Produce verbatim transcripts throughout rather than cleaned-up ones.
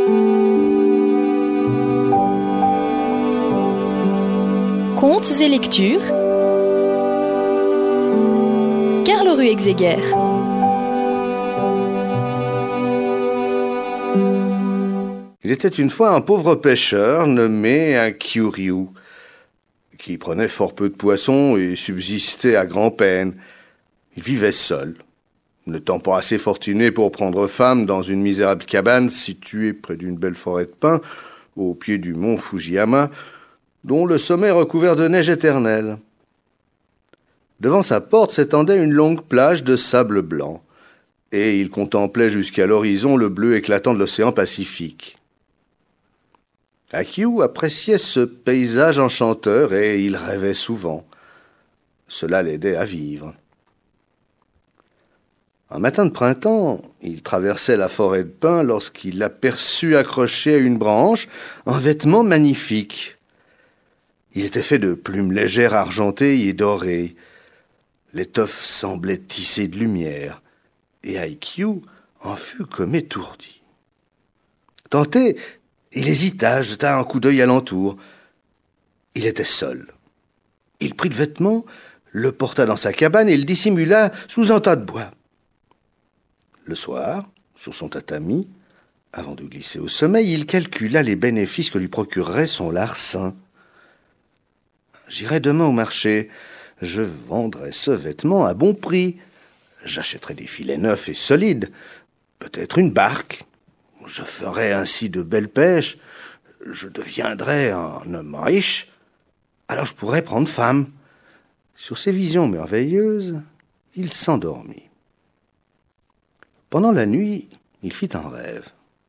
Contes et lectures. Carl Ruegzeger. Il était une fois un pauvre pêcheur nommé Akiu, qui prenait fort peu de poissons et subsistait à grand-peine. Il vivait seul, n'étant pas assez fortuné pour prendre femme dans une misérable cabane située près d'une belle forêt de pins, au pied du mont Fujiyama, dont le sommet est recouvert de neige éternelle. Devant sa porte s'étendait une longue plage de sable blanc, et il contemplait jusqu'à l'horizon le bleu éclatant de l'océan Pacifique. Akiu appréciait ce paysage enchanteur et il rêvait souvent. Cela l'aidait à vivre. Un matin de printemps, il traversait la forêt de pins lorsqu'il aperçut accroché à une branche un vêtement magnifique. Il était fait de plumes légères argentées et dorées. L'étoffe semblait tissée de lumière, et Akiu en fut comme étourdi. Tenté, il hésita, jeta un coup d'œil alentour. Il était seul. Il prit le vêtement, le porta dans sa cabane et le dissimula sous un tas de bois. Le soir, sur son tatami, avant de glisser au sommeil, il calcula les bénéfices que lui procurerait son larcin. J'irai demain au marché. Je vendrai ce vêtement à bon prix. J'achèterai des filets neufs et solides, peut-être une barque. Je ferai ainsi de belles pêches. Je deviendrai un homme riche. Alors je pourrai prendre femme. Sur ces visions merveilleuses, il s'endormit. Pendant la nuit, il fit un rêve.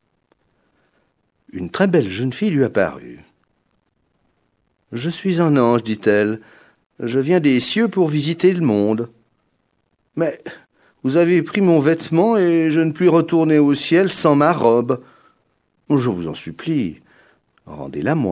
Une très belle jeune fille lui apparut. « Je suis un ange, dit-elle. Je viens des cieux pour visiter le monde. Mais vous avez pris mon vêtement et je ne puis retourner au ciel sans ma robe. Je vous en supplie, rendez-la moi. »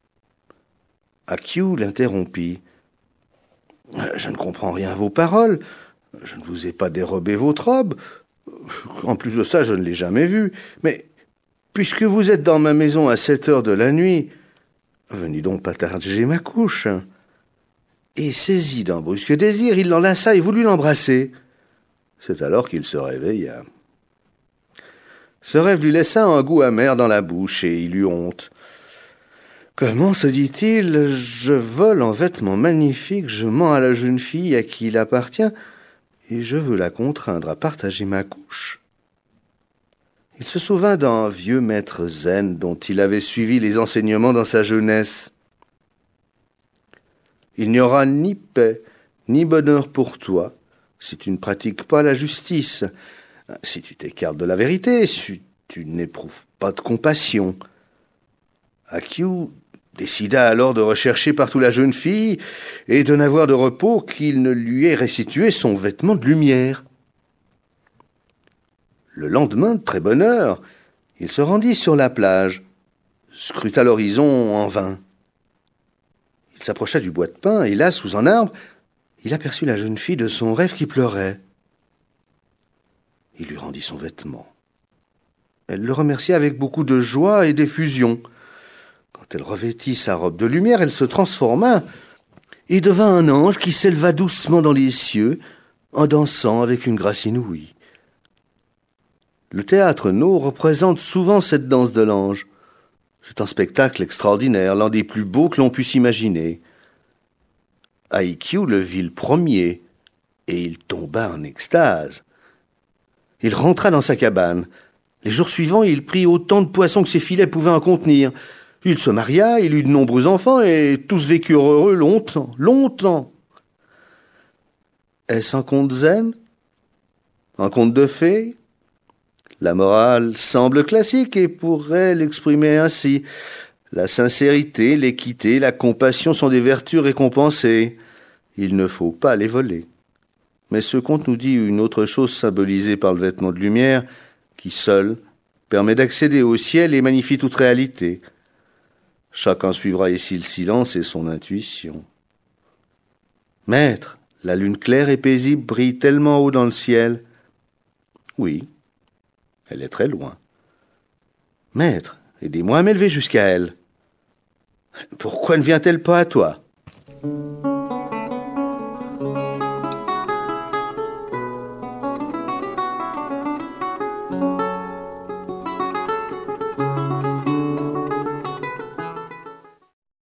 Akiu l'interrompit. « Je ne comprends rien à vos paroles. Je ne vous ai pas dérobé votre robe. En plus de ça, je ne l'ai jamais vue. Mais puisque vous êtes dans ma maison à sept heures de la nuit, venez donc partager ma couche. » Et saisi d'un brusque désir, il l'enlaça et voulut l'embrasser. C'est alors qu'il se réveilla. Ce rêve lui laissa un goût amer dans la bouche et il eut honte. Comment, se dit-il, je vole un vêtement magnifique, je mens à la jeune fille à qui il appartient et je veux la contraindre à partager ma couche. Il se souvint d'un vieux maître zen dont il avait suivi les enseignements dans sa jeunesse. Il n'y aura ni paix, ni bonheur pour toi, si tu ne pratiques pas la justice, si tu t'écartes de la vérité, si tu n'éprouves pas de compassion. Akiu décida alors de rechercher partout la jeune fille et de n'avoir de repos qu'il ne lui ait restitué son vêtement de lumière. Le lendemain, de très bonne heure, il se rendit sur la plage, scruta l'horizon en vain. Il s'approcha du bois de pins et là, sous un arbre, il aperçut la jeune fille de son rêve qui pleurait. Il lui rendit son vêtement. Elle le remercia avec beaucoup de joie et d'effusion. Quand elle revêtit sa robe de lumière, elle se transforma et devint un ange qui s'éleva doucement dans les cieux en dansant avec une grâce inouïe. Le théâtre No représente souvent cette danse de l'ange. C'est un spectacle extraordinaire, l'un des plus beaux que l'on puisse imaginer. Akiu le vit le premier, et il tomba en extase. Il rentra dans sa cabane. Les jours suivants, il prit autant de poissons que ses filets pouvaient en contenir. Il se maria, il eut de nombreux enfants, et tous vécurent heureux longtemps, longtemps. Est-ce un conte zen? Un conte de fées? La morale semble classique et pourrait l'exprimer ainsi. La sincérité, l'équité, la compassion sont des vertus récompensées. Il ne faut pas les voler. Mais ce conte nous dit une autre chose symbolisée par le vêtement de lumière, qui seul permet d'accéder au ciel et magnifie toute réalité. Chacun suivra ici le silence et son intuition. Maître, la lune claire et paisible brille tellement haut dans le ciel. Oui. Elle est très loin. « Maître, aidez-moi à m'élever jusqu'à elle. Pourquoi ne vient-elle pas à toi ?»